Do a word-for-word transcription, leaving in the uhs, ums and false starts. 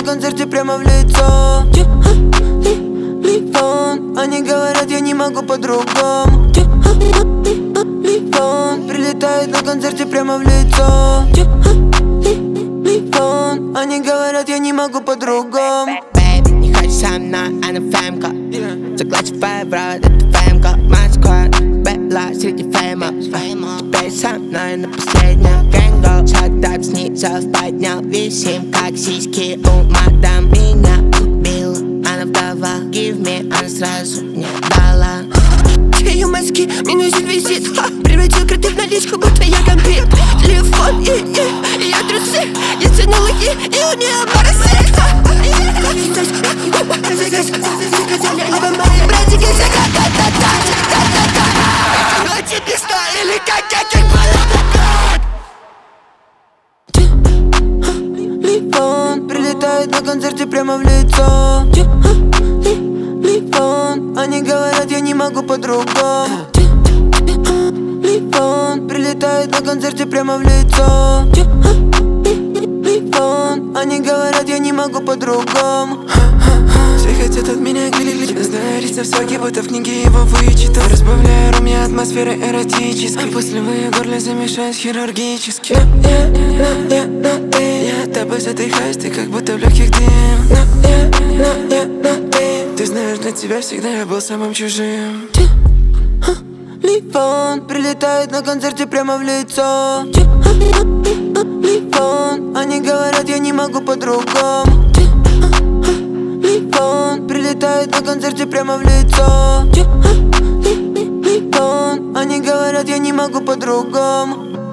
концерте прямо в лицо. Телефон, они говорят, я не могу по-другому. Телефон, прилетает на концерте прямо в лицо. Телефон, они говорят, я не могу по-другому. Baby, не хочешь со мной, а на фэмка. Заклачивай в рот, это фэмка. Москва, бэла среди фэймов. Теперь со мной на последнем гэнго. Шатап снизу поднял, висим, как сиськи у мадам. Меня убила, она вдова. Give me, она сразу мне дала. Ее мозги, минусит висит. Превратил кроты в наличку, будто я гамбит. Телефон и, и, и я трусы. Я тянула и, и у нее моросит. Братики, а тебе что, или как я Телефон, прилетает на концерте прямо в лицо. Телефон, они говорят, я не могу по-другому. Телефон, прилетает на концерте прямо в лицо. Телефон, они говорят, я не могу по-другому. Все хотят от меня глядеть, знаю лица высокие, будто в книге его вычитал. Разбавляю ром я атмосферой эротической. После в горле замешаюсь хирургически. Но я, но я, но ты, я тобой задыхаюсь, ты как будто в легких дым. Но я, но я, но ты, ты знаешь, для тебя всегда я был самым чужим. Телефон, прилетает на концерте прямо в лицо. Телефон, они говорят, я не могу по-другому. Телефон, прилетает на концерте прямо в лицо. Телефон, они говорят, я не могу по-другому.